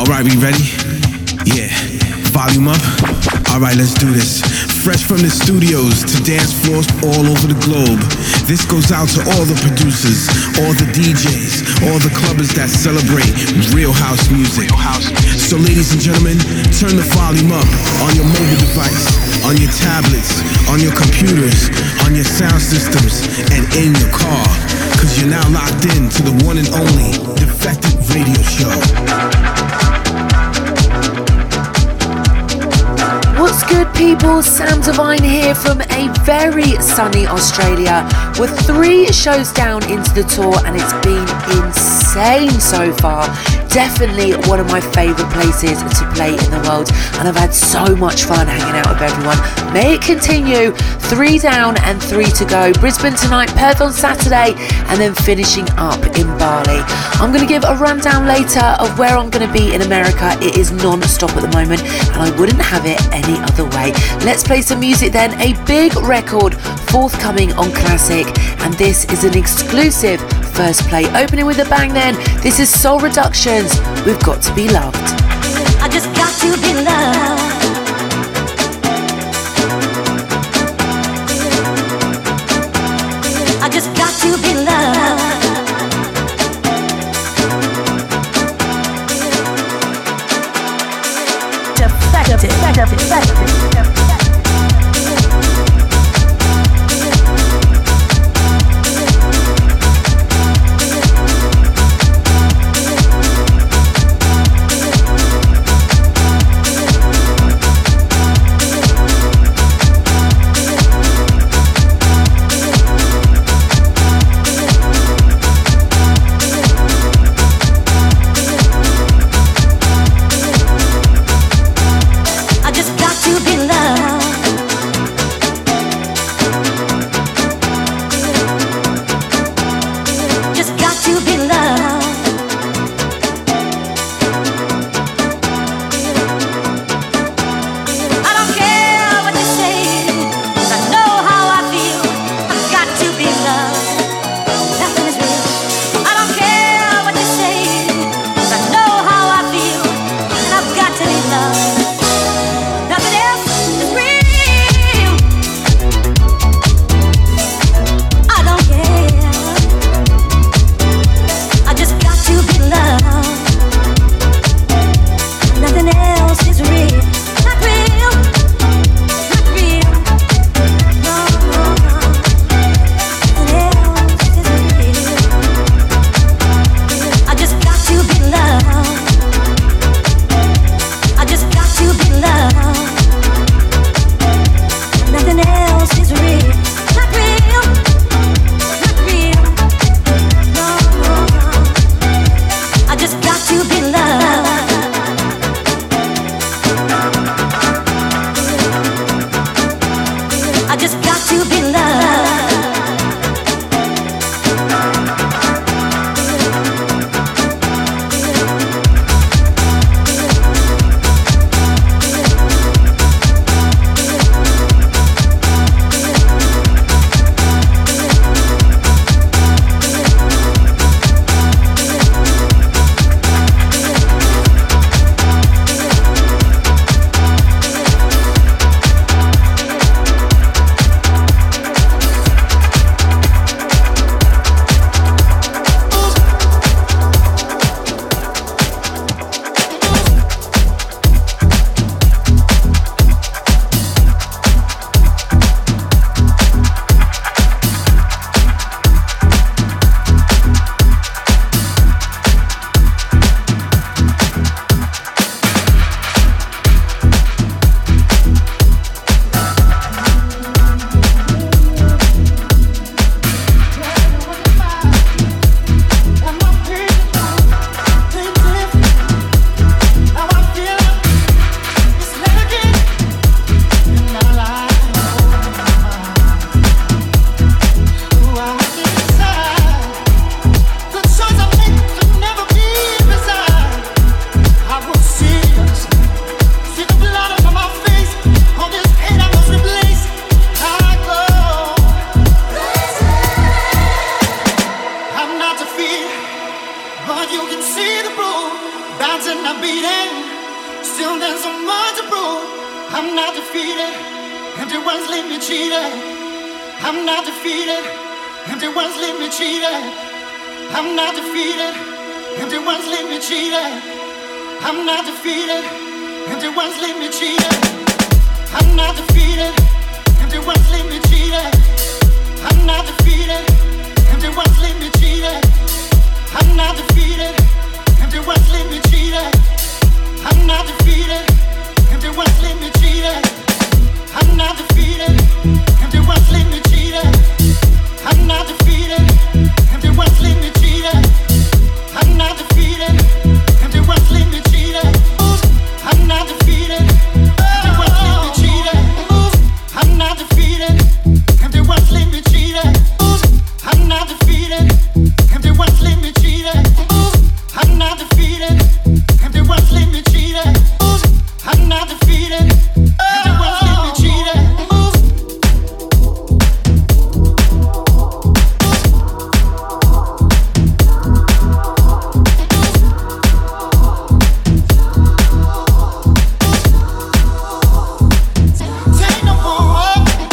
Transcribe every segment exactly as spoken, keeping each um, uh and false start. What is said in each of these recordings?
Alright, we ready? Yeah. Volume up. Alright, let's do this. Fresh from the studios to dance floors all over the globe. This goes out to all the producers, all the D Js, all the clubbers that celebrate real house music. So ladies and gentlemen, turn the volume up on your mobile device, on your tablets, on your computers, on your sound systems, and in your car. Cause you're now locked in to the one and only Defected Radio Show. What's good, people? Sam Divine here from a very sunny Australia with three shows down into the tour, and it's been insane so far. Definitely one of my favourite places to play in the world, and I've had so much fun hanging out with everyone. May it continue. Three down and three to go. Brisbane tonight, Perth on Saturday, and then finishing up in Bali. I'm going to give a rundown later of where I'm going to be in America. It is non-stop at the moment, and I wouldn't have it any other way. Let's play some music then. A big record forthcoming on Classic, and this is an exclusive first play. Opening with a bang then. This is Soul Reductions. We've got to be loved. I just got to be loved. I just got to be loved. Defected, defected, defected. I just got to be loved. and I'm beating. Still there's so much to prove. I'm not defeated. Empty ones leave me cheated. I'm not defeated. Empty ones leave me cheated. I'm not defeated. Empty ones leave me cheated. I'm not defeated. Empty ones leave me cheated. I'm not defeated. Empty ones leave me cheated. I'm not defeated. Empty ones leave me cheated. I'm not defeated. Empty ones leave me cheated. I'm not defeated. Empty ones leave me cheated. I'm not defeated. Empty ones leave me cheated. I'm not defeated. Empty ones leave me cheated. I'm not defeated. Empty ones leave me cheated. I'm not defeated. Empty ones leave me cheated. I'm not defeated. Empty ones leave me cheated. I'm not defeated. Empty ones leave me cheated. I'm not defeated. Empty ones leave me cheated. I'm not defeated. Empty ones leave me cheated. Take no more.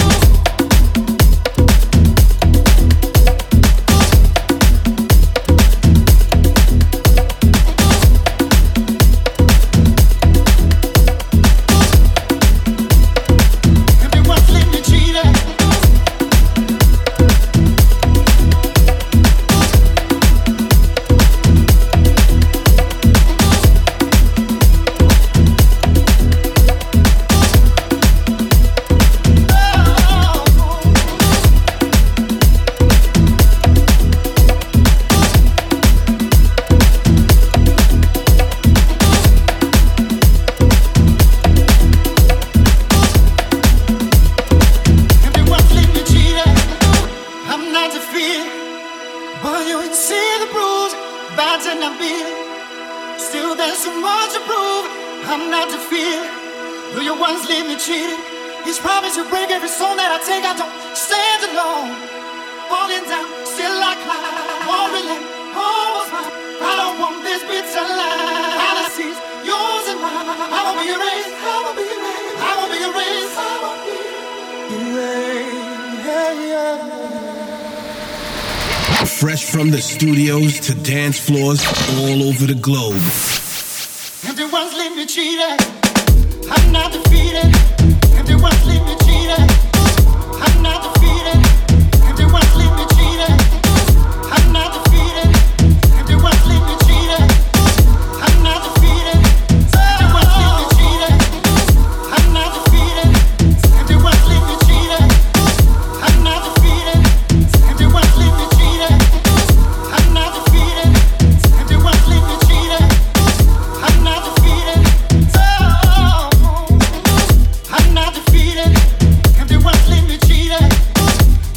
Everyone's leave me cheated. Everyone's leave me cheated. I'm not defeated, but you can see the bruise. Bad and I'm beaten. Still there's so much to prove. I'm not defeated, though you once leave me cheated. He's promised to break every stone that I take. I don't stand alone. Falling down, still I climb. Won't relent, almost mine. I don't want this bitter life. Fallacies, yours and mine. I won't be erased. I won't be erased. I won't be erased. I won't be erased. Yeah, yeah. Fresh from the studios to dance floors all over the globe. Empty ones leave me cheated. I'm not defeated. Empty ones leave me cheated. I'm not defeated. Empty ones leave me cheated. I'm not defeated. Empty ones leave me cheated. I'm not defeated. Empty ones leave me cheated. I'm not defeated. Empty ones leave me cheated. I'm not defeated. Empty ones leave me cheated. I'm not defeated. Empty ones leave me cheated. I'm not defeated. Oh, I'm not defeated. Empty ones leave me cheated.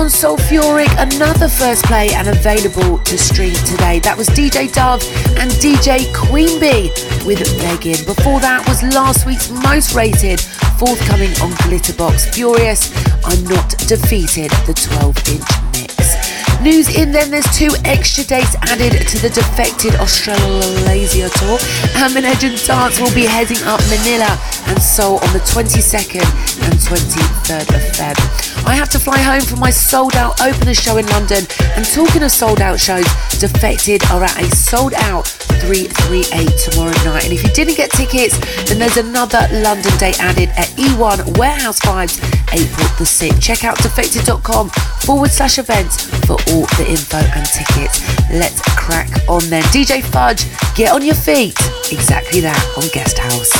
on Sulfuric, another first play and available to stream today. That was D J Dove and D J Queen Bee with Beggin'. Before that was last week's most rated, forthcoming on Glitterbox, Furious, I'm Not Defeated, the twelve inch mix. News in then, there's two extra dates added to the Defected Australasia tour. Aminaj and Dance will be heading up Manila and Seoul on the twenty-second and twenty-third of February. I have to fly home for my sold out opener show in London, and talking of sold out shows, Defected are at a sold out three thirty-eight tomorrow night, and if you didn't get tickets, then there's another London date added at E one Warehouse Vibes April the sixth. Check out defected.com forward slash events for all the info and tickets. Let's crack on then. D J Fudge, get on your feet. Exactly that on Guest House.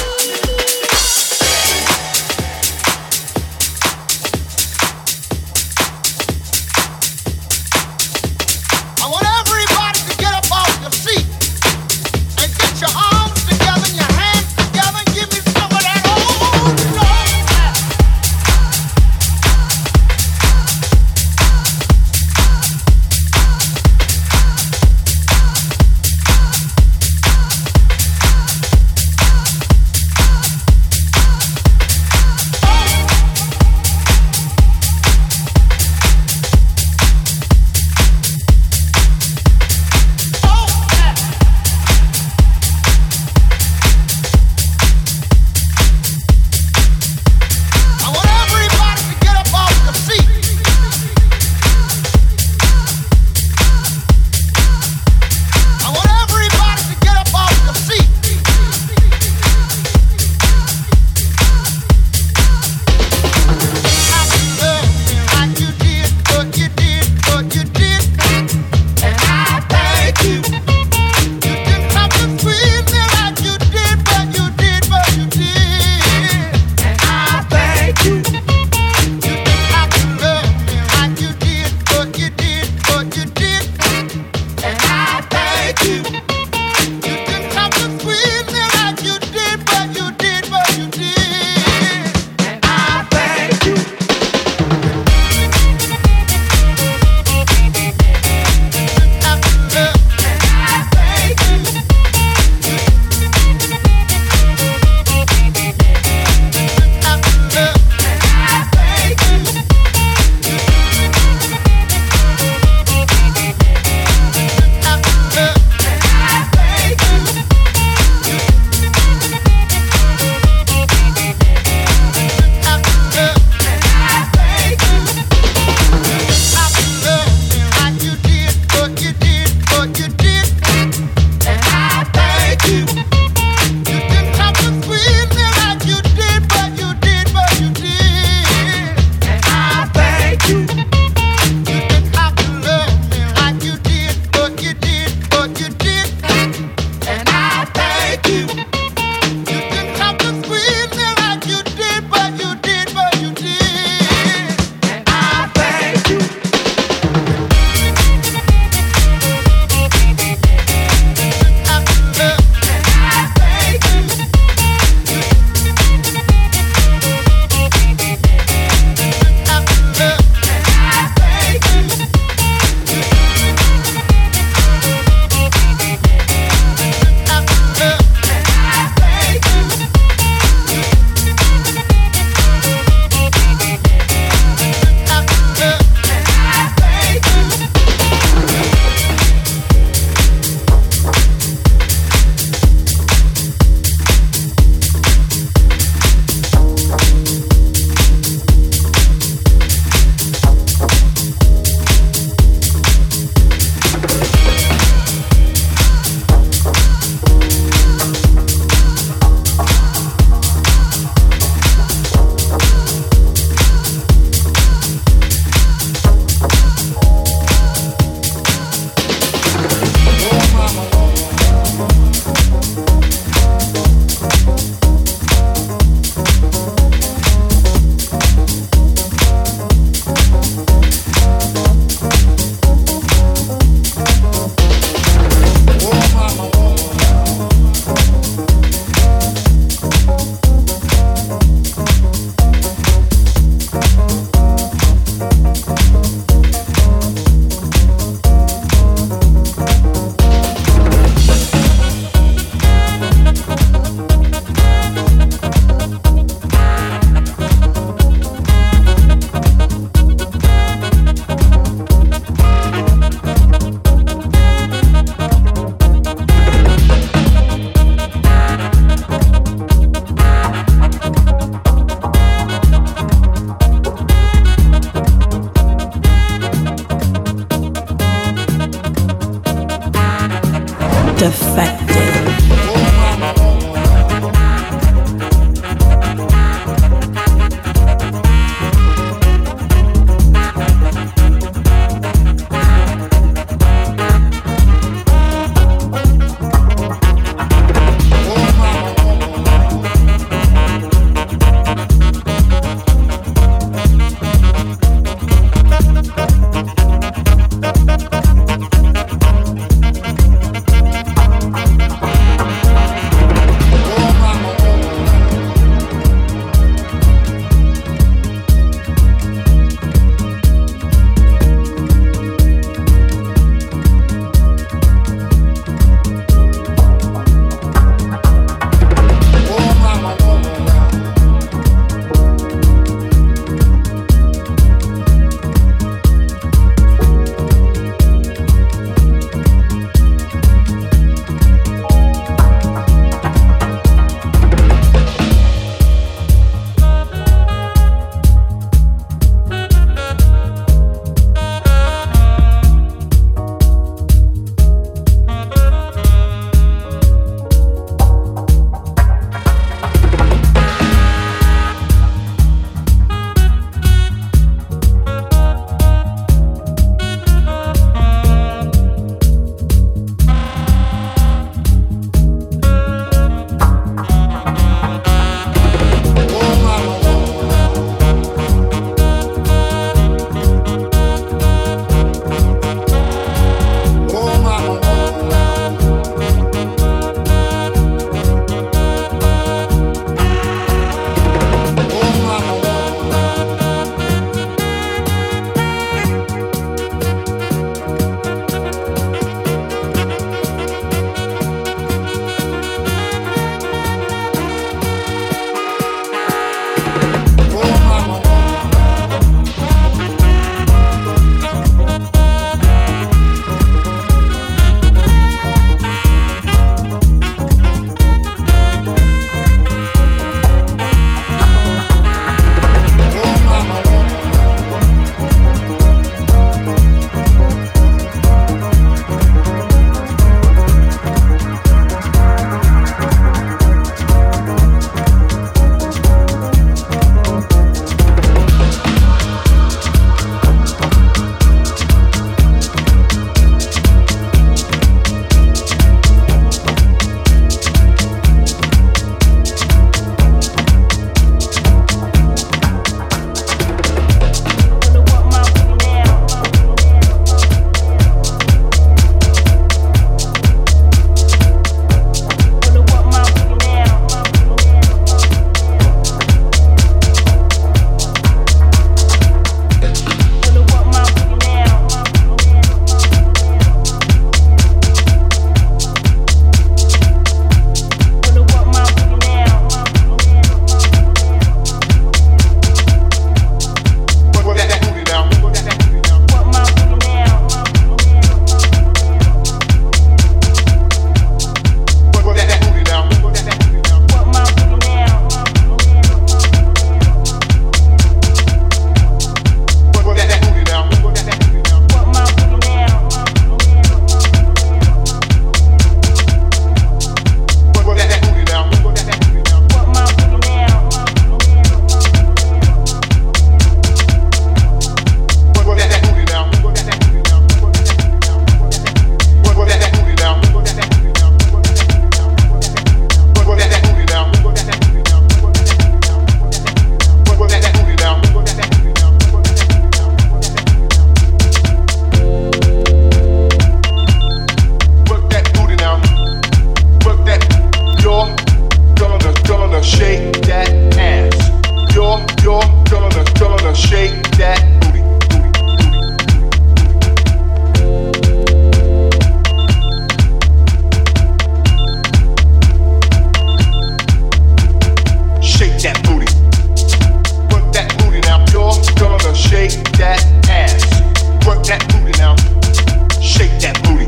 shake that booty. Work that booty now. You're gonna shake that ass. Work that booty now. Shake that booty.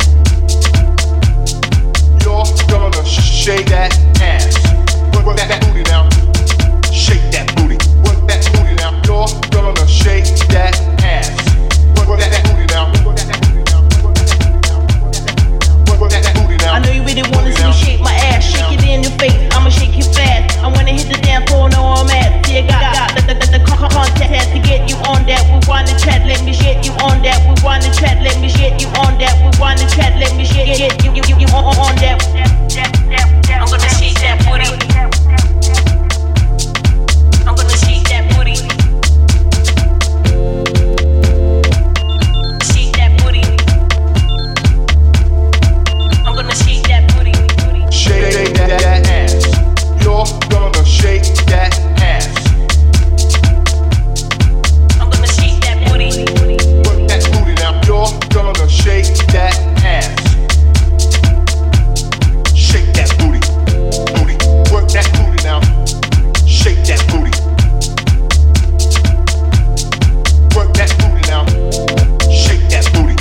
You're gonna shake that ass. Work that booty now. Shake that booty. Work that booty now. You're gonna shake that ass. Work that booty now. Work that booty now. Work that booty now. I know you really wanna see me shake my ass, shake it in your face. I'ma shake you fast. I wanna hit the dance floor, know I'm at. See, I got, got the, the, the, the contact to get you on that. We wanna chat, let me shit you on that. We wanna chat, let me shit you on that. We wanna chat, let me shit get you, you, you, you on, on that. I'm gonna shake that booty. I'm gonna shake that booty. Shake that booty. I'm gonna shake that booty. Shake that, that ass. You're gonna shake that ass. I'm gonna shake that booty. Work that booty now. You're gonna shake that ass. Shake that booty. Booty. Work that booty now. Shake that booty. Work that booty now. Shake that booty.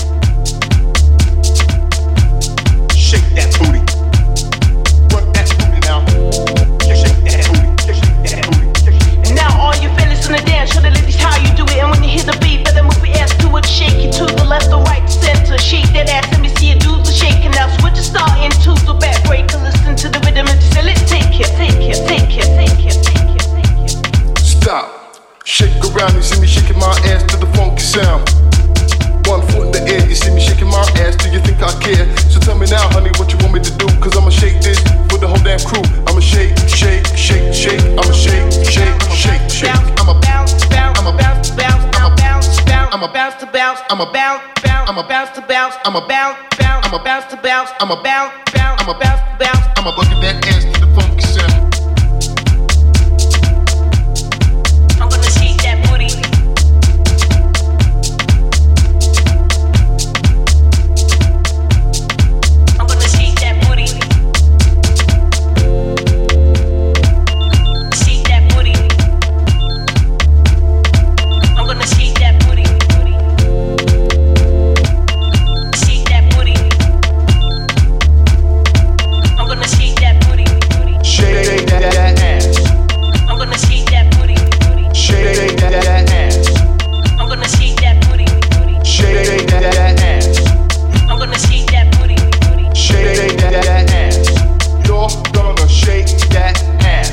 Shake that booty. Work that booty now. Shake that booty. Shake that booty. And now all you fellas in the dance, show the ladies how you do it. And when you hit the beat, better move your ass to it. Shake it to the left or right, center. Shake that ass, let me see you do the shaking. Now switch the start into the back break. And listen to the rhythm and just say, let's take it, take it, take it, take it, take it, take it. Stop. Shake around, you see me shaking my ass to the funky sound. One foot in the air, you see me shaking my ass. Do you think I care? So tell me now, honey, what you want me to do? Cause I'ma shake this for the whole damn crew. I'ma shake, shake, shake, shake. I'ma shake, shake, shake, shake. I'ma bounce, bounce, I'ma bounce, bounce, I'ma bounce, bounce, I'ma bounce to bounce, I'ma bounce, bounce, I'ma bounce to bounce, I'ma bounce, bounce, I'ma bounce to bounce, I'ma bounce, bounce, I'ma bounce to bounce, I'ma bucket that ass to the funky sound. I'm gonna shake that booty. I'm gonna shake that booty. Shake that booty. I'm gonna shake that booty. Shake that booty. I'm gonna shake that booty. Shake that ass. I'm gonna shake that booty. Shake that ass. I'm gonna shake that booty. Shake that ass. I'm gonna shake that booty. Shake that ass. You're gonna shake that ass.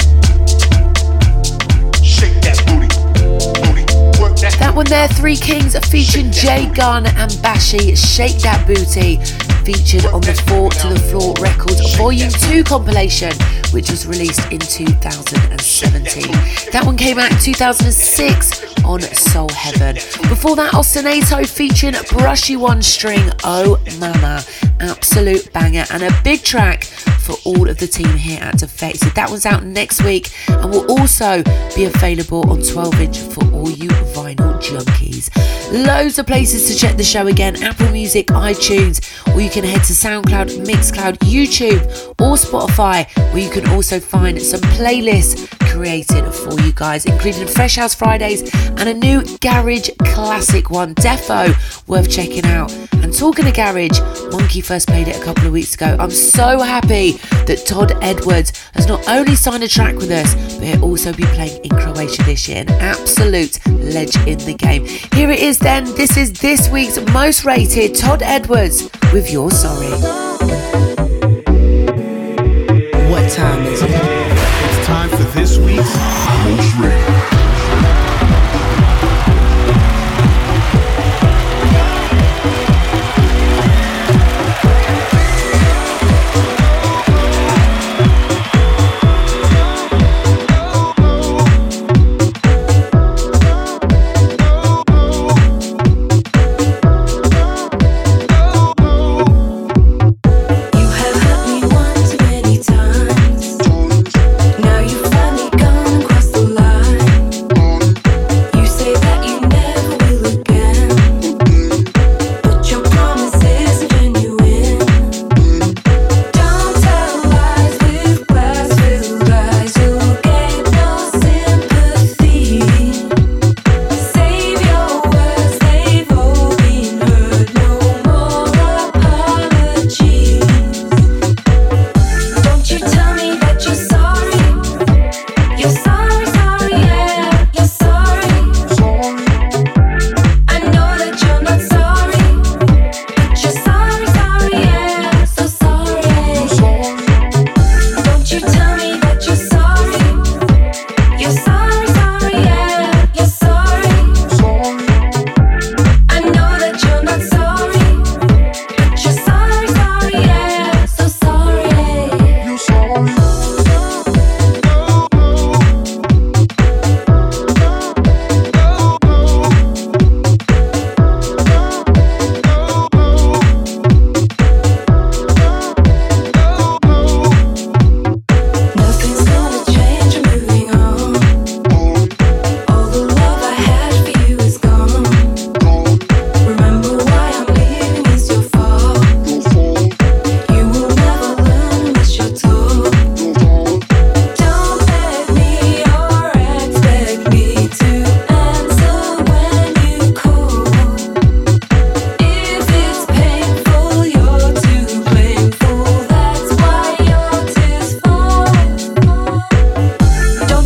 Shake that booty. Booty. Work that. That one there, Three Kings featuring Jay Gunn and Bashi, Shake That Booty, featured on the Four to the Floor Records Volume two compilation, which was released in two thousand seventeen. That one came out in two thousand six on Soul Heaven. Before that, Ostinato featuring Brushy One String, Oh Mama, absolute banger and a big track for all of the team here at Defected. That one's out next week and will also be available on twelve inch for all you vinyl junkies. Loads of places to check the show again: Apple Music, iTunes, or you can head to SoundCloud, Mixcloud, YouTube, or Spotify, where you can also find some playlists created for you guys, including Fresh House Fridays and a new garage classic one, Defo, worth checking out. And talking of garage, Monkey first played it a couple of weeks ago. I'm so happy that Todd Edwards has not only signed a track with us, but he'll also be playing in Croatia this year. An absolute ledge in the game. Here it is then. This is this week's most rated, Todd Edwards with You're Sorry. What time is it? It's time for this week's most rated. You have hurt me one too many times.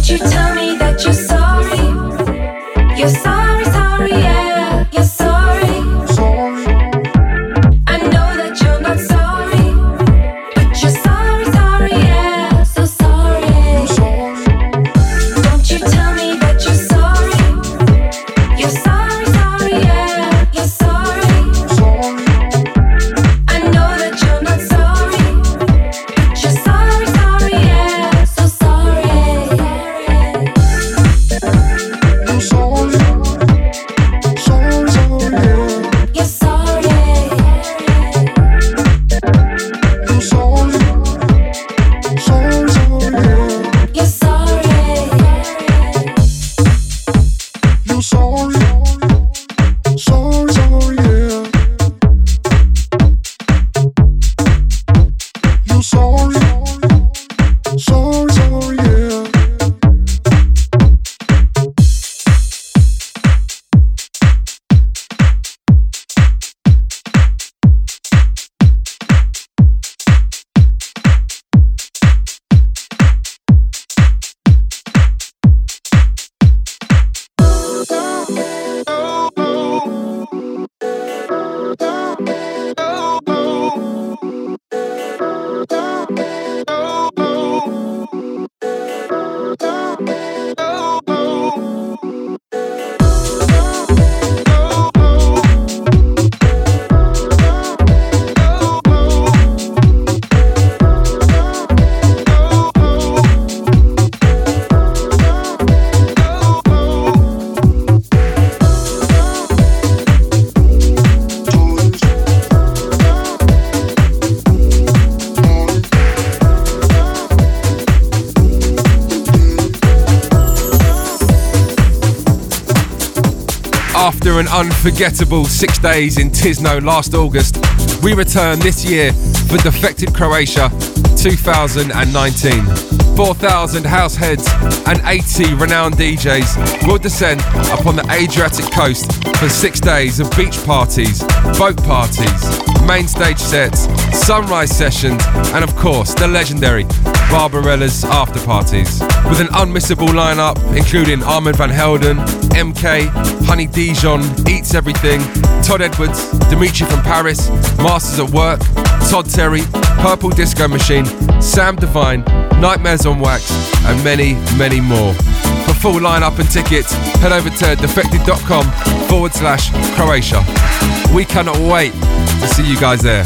After an unforgettable six days in Tisno last August, we return this year for Defected Croatia two thousand nineteen. four thousand house heads and eighty renowned D Js will descend upon the Adriatic coast for six days of beach parties, boat parties, main stage sets, sunrise sessions, and of course the legendary Barbarella's after parties. With an unmissable lineup including Armand van Helden, M K, Honey Dijon, Eats Everything, Todd Edwards, Dimitri from Paris, Masters at Work, Todd Terry, Purple Disco Machine, Sam Divine, Nightmares on Wax, and many, many more. For full lineup and tickets, head over to defected.com forward slash Croatia. We cannot wait to see you guys there.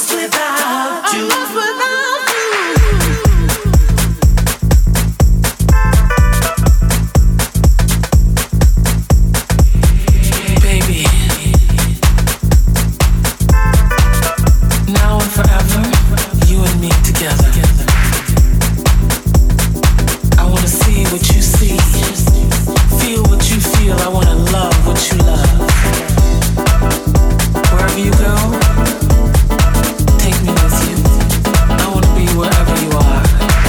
lost without you. I'm lost without you. Baby, now and forever, you and me together. I wanna see what you see, feel what you feel. I wanna love what you love. Wherever you go, take me with you. I wanna be wherever you are,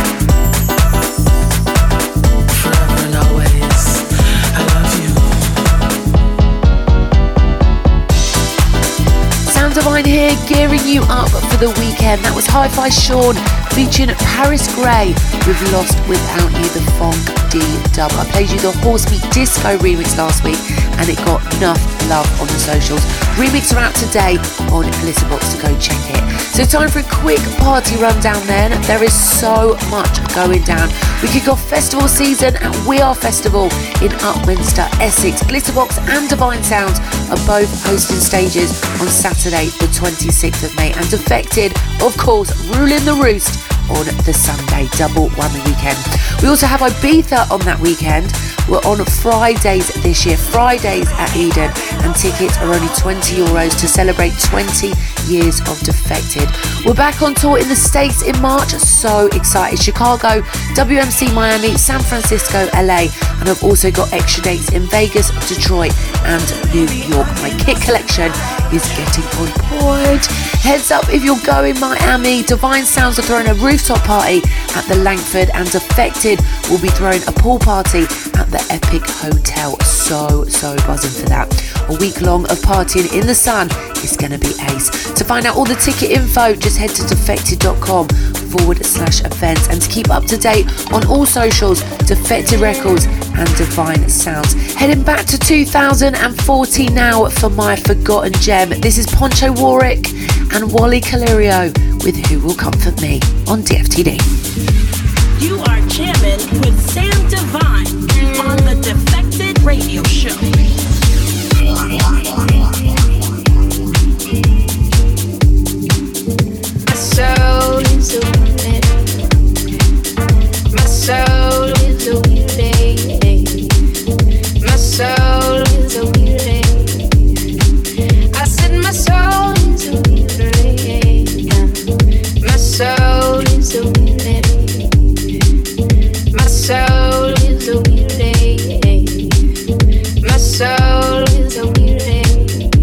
forever and always. I love you. Sound Divine here, gearing you up for the weekend. That was Hi-Fi Sean featuring Paris Grey with Lost Without You, the Funk D-Dub. I played you the Horse Beat Disco remix last week and it got enough love on the socials. Remix are out today on Glitterbox, so go check it. So time for a quick party rundown then. There is so much going down. We kick off festival season at We Are Festival in Upminster, Essex. Glitterbox and Divine Sounds are both hosting stages on Saturday the twenty-sixth of May, and Defected, of course, ruling the roost on the Sunday, double one weekend. We also have Ibiza on that weekend. We're on Fridays this year, Fridays at Eden, and tickets are only twenty euros to celebrate twenty years of Defected. We're back on tour in the States in March, so excited. Chicago, W M C Miami, San Francisco, L A, and I've also got extra dates in Vegas, Detroit and New York. My kit collection is getting on point. Heads up if you're going Miami, Divine Sounds are throwing a rooftop party at the Langford, and Defected will be throwing a pool party at the Epic Hotel. So, so buzzing for that. A week long of partying in the sun is going to be ace. To find out all the ticket info, just head to defected.com forward slash events. And to keep up to date on all socials, Defected Records and Divine Sounds. Heading back to two thousand fourteen now for my forgotten gem. This is Poncho Warwick and Wally Calirio with Who Will Comfort Me on D F T D. You are jamming with Sam Divine on the Defected Radio Show. My soul is a My soul is a My soul is a I said my soul is a My soul is a My soul is a My soul is a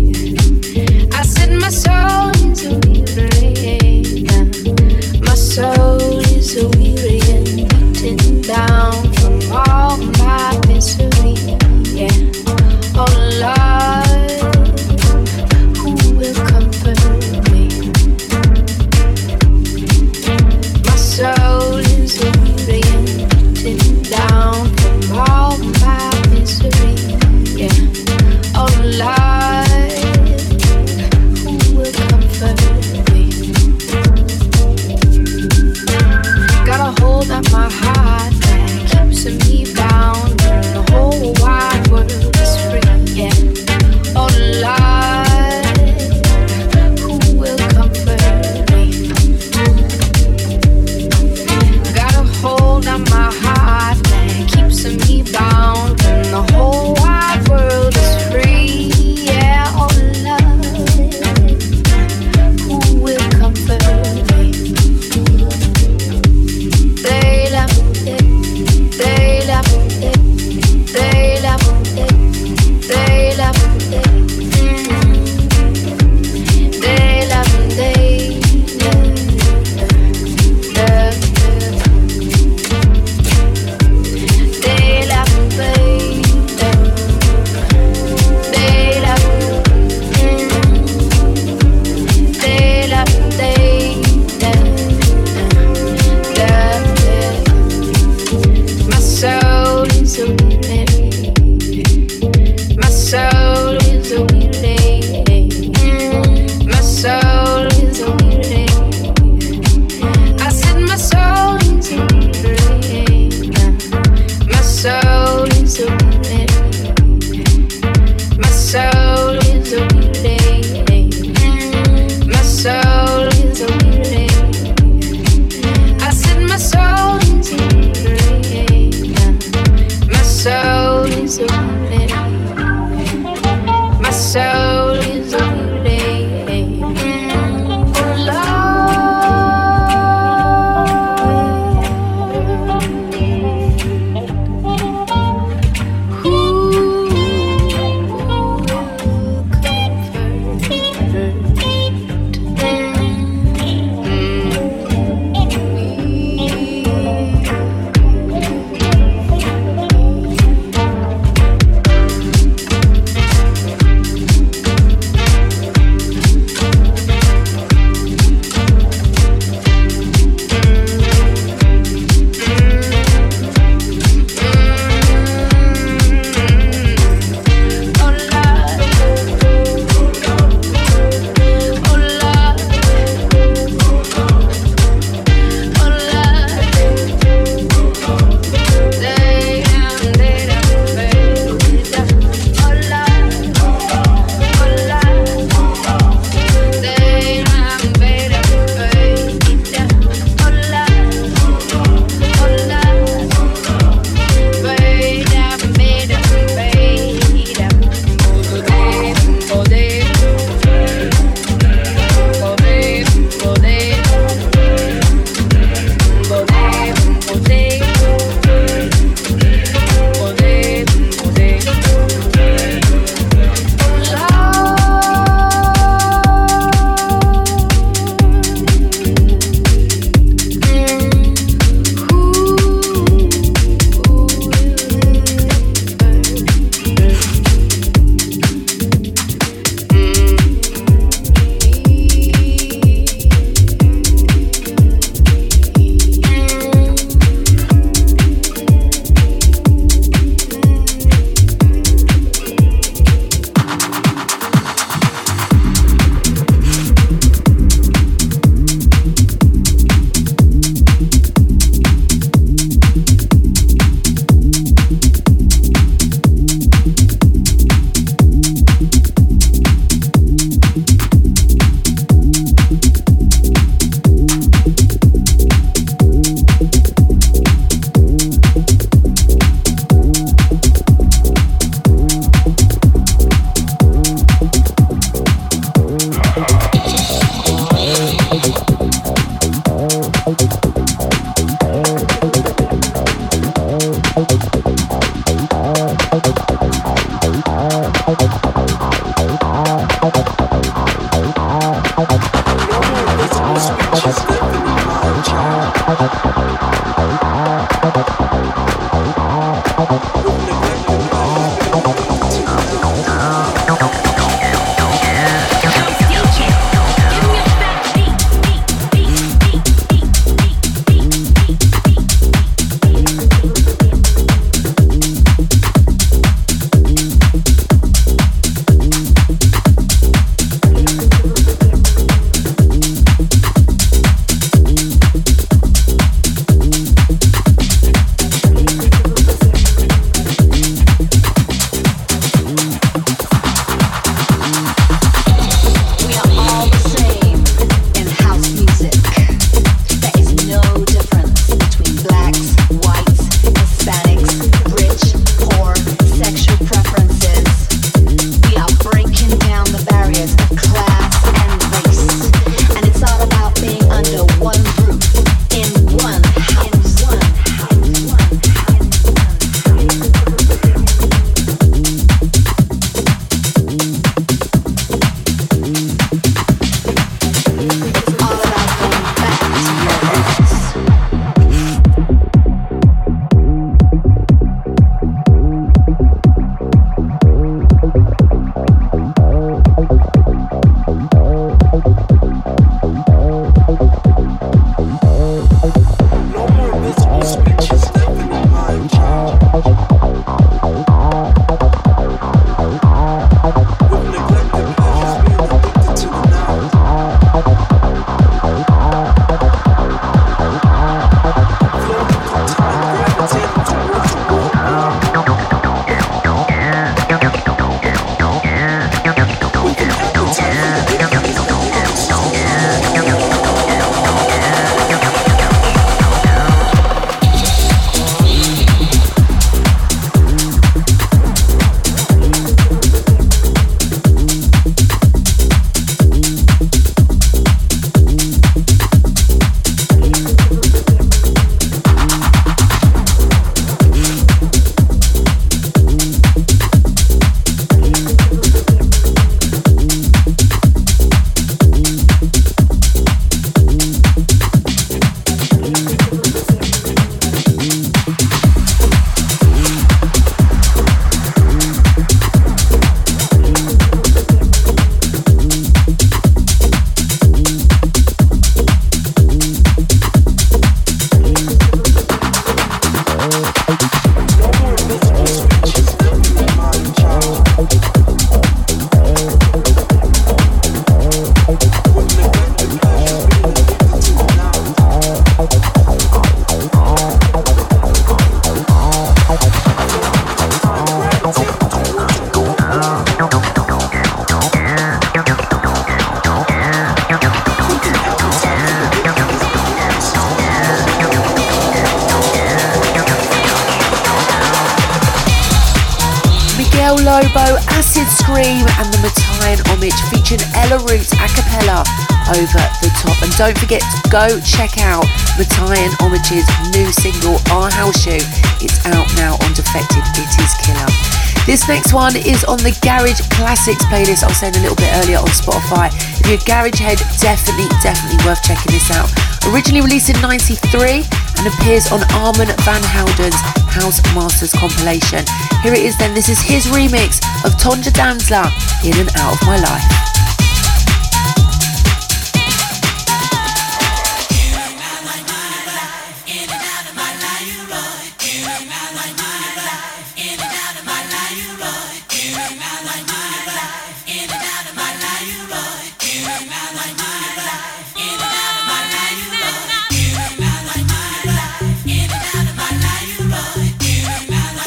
Lobo, Acid Scream and the Matai homage featuring Ella Roots a cappella over the top. And don't forget to go check out Matai homage's new single Our House Shoe. It's out now on Defected. It is killer. This next one is on the Garage Classics playlist I was saying a little bit earlier on Spotify. If you're a garage head, definitely, definitely worth checking this out. Originally released in ninety-three and appears on Armand Van Helden's House Masters compilation. Here it is then, this is his remix of Tonja Danzler, In and Out of My Life.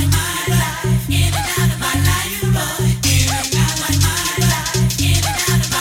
In and out of my life.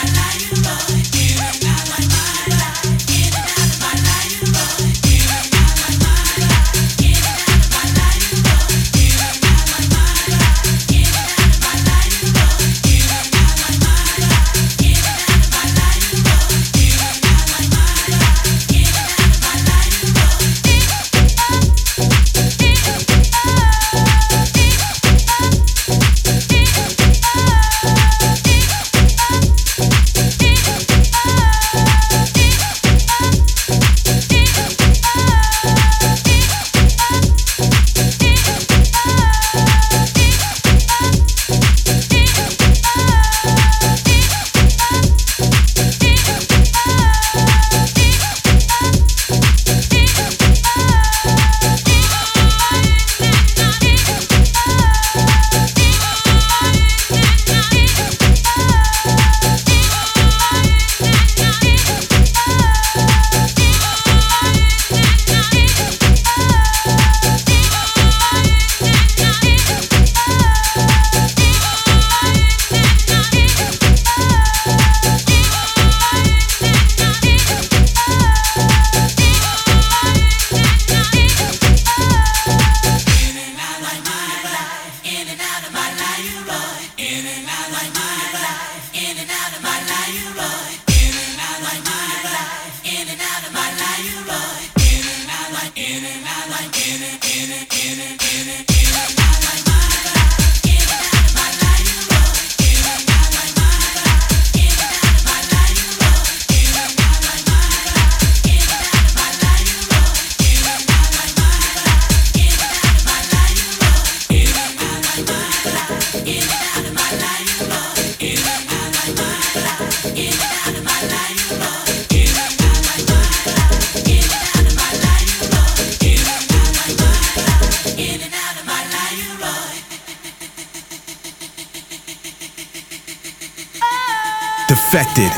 Defected.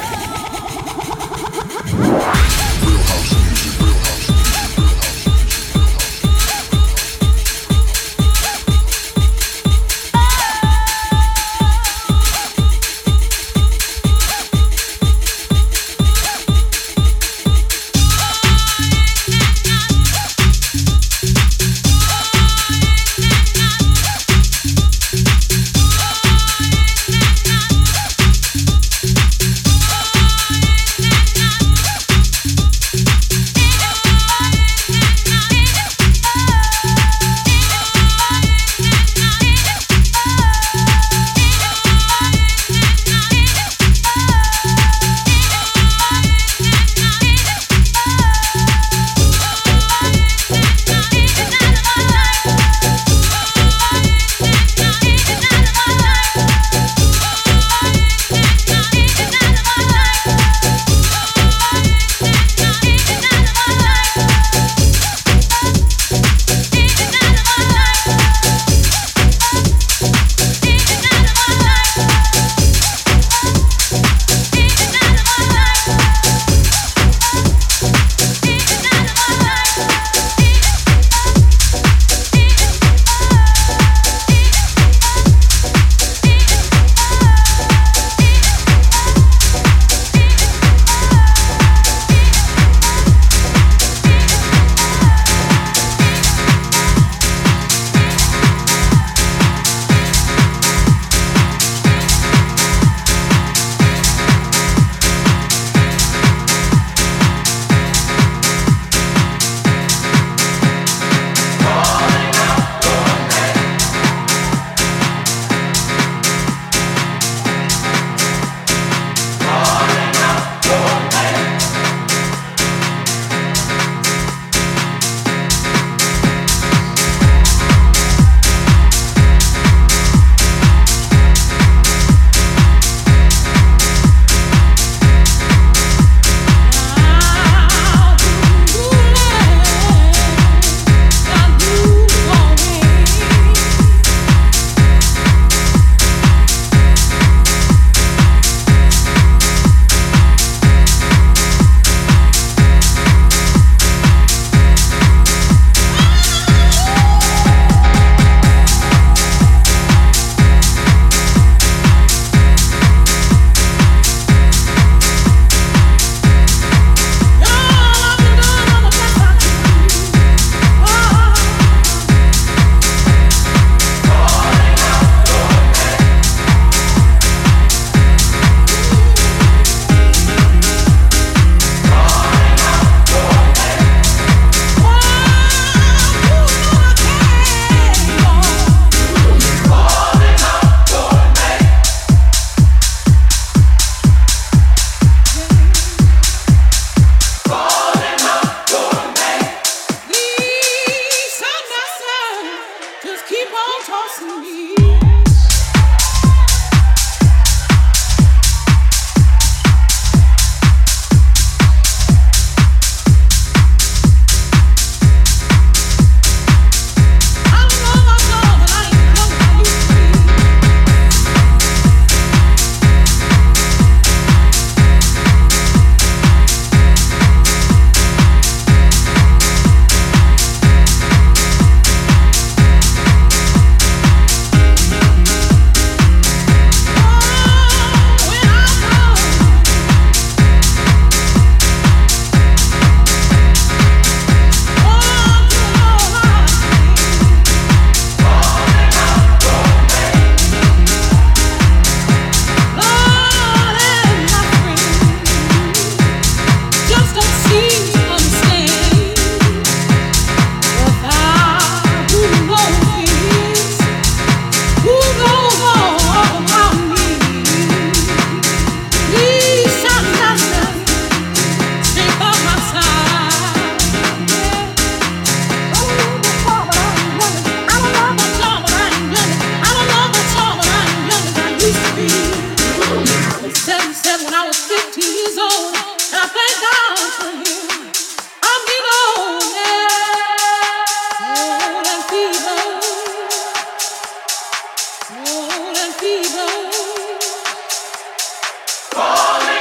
Falling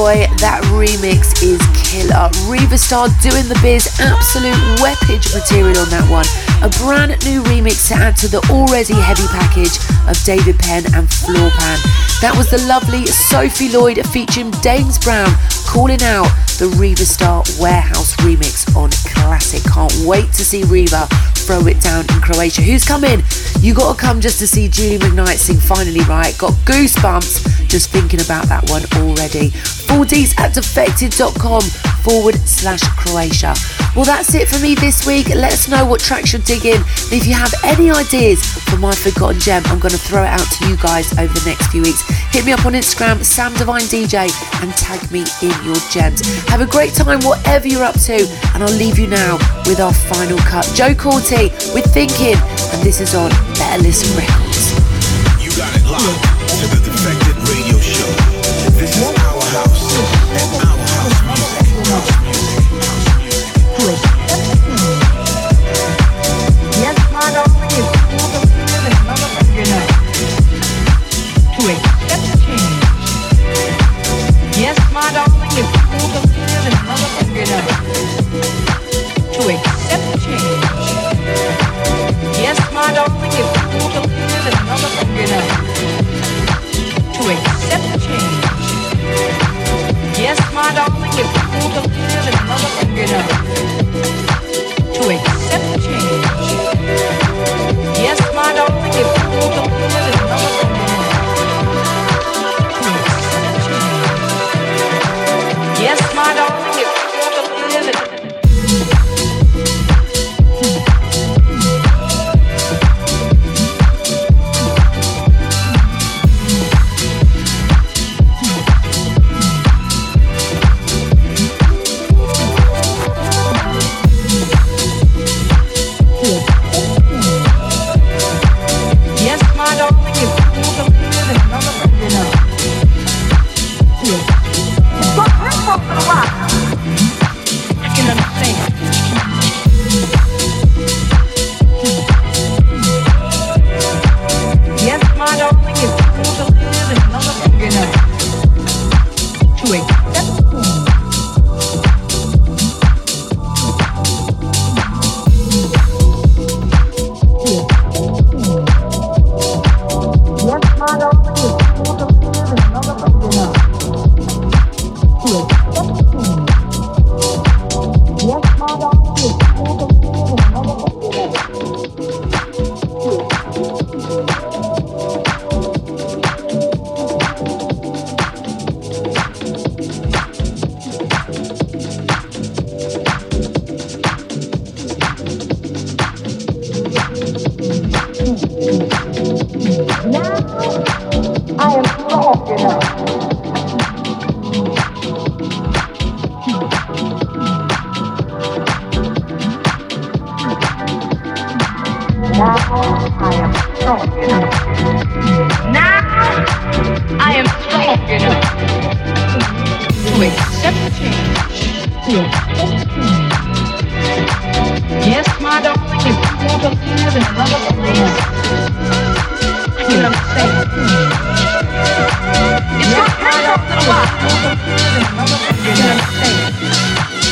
boy, that remix is killer. Reva Star doing the biz, absolute weapage material on that one. A brand new remix to add to the already heavy package of David Penn and Floorpan. That was the lovely Sophie Lloyd featuring Dames Brown calling out the Reva Star Warehouse remix on Classic. Can't wait to see Reva throw it down in Croatia. Who's coming? You gotta come just to see Julie McKnight sing Finally Right. Got goosebumps just thinking about that one already. Full deets at defected.com forward slash Croatia. Well, that's it for me this week. Let us know what tracks you're digging. And if you have any ideas for my forgotten gem, I'm going to throw it out to you guys over the next few weeks. Hit me up on Instagram, Sam Divine D J, and tag me in your gems. Have a great time, whatever you're up to. And I'll leave you now with our final cut. Joe Corti with Thinking, and this is on Better Listen Records. You got it locked to the Defected Radio Show. This is our house and our house music. House music. Yes, my darling, it's cool to live in motherfucking night. To accept change. Yes, my darling, it's cool to live in motherfucking night. To accept change. Yes, my darling, it's cool to live in motherfucking night. To accept change. Yes, my darling, it's cool to live in motherfucking night. To accept change. Yes, my darling, it's cool to live in motherfucking night. To accept change. Yes, my darling, it's cool to live in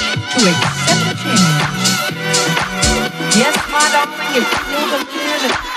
Yes, my darling, it's cool to live in